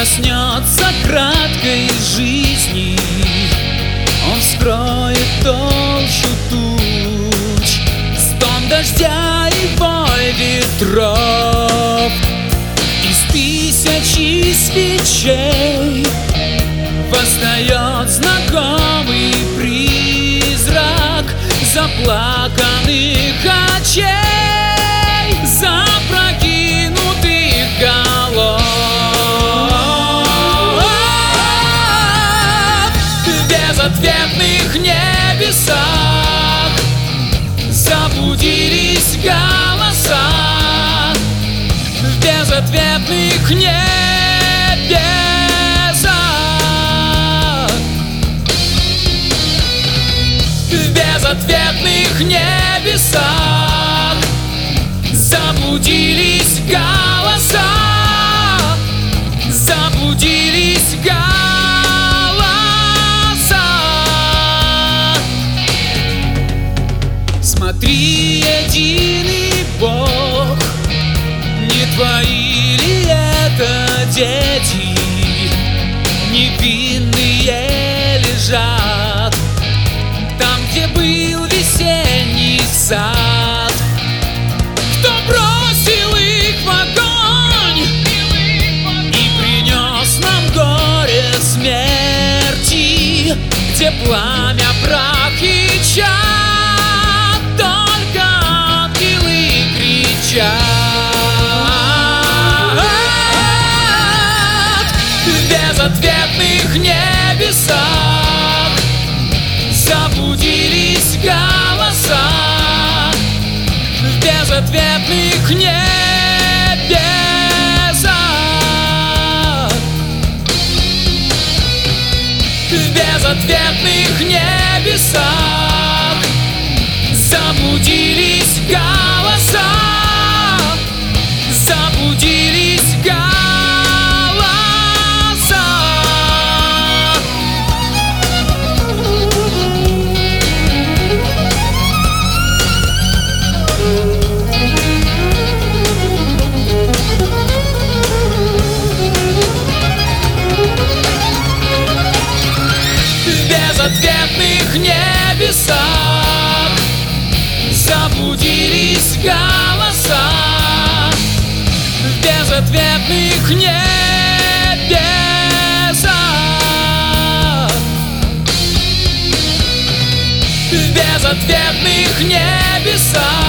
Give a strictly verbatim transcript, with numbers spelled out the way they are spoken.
коснется краткой жизни, он вскроет толщу туч, стон дождя и вой ветров. Из тысячи свечей восстает знакомый призрак заплаканных очей, запрокинутых голов. В безответных небесах забудились голоса, в безответных небесах, в безответных небесах заблудились голоса, заблудились голоса. Смотри, единый Бог, не твои ли это дети невинные лежат там, где был весенний сад? Кто бросил их в огонь и принес нам горе смерти, где пламя, прах и чад, только ангелы кричат. В безответных небесах заблудились голоса, в безответных небесах, в безответных небесах заблудились голоса, заблудились голоса. В безответных небесах заблудились голоса, в безответных небесах, в безответных небесах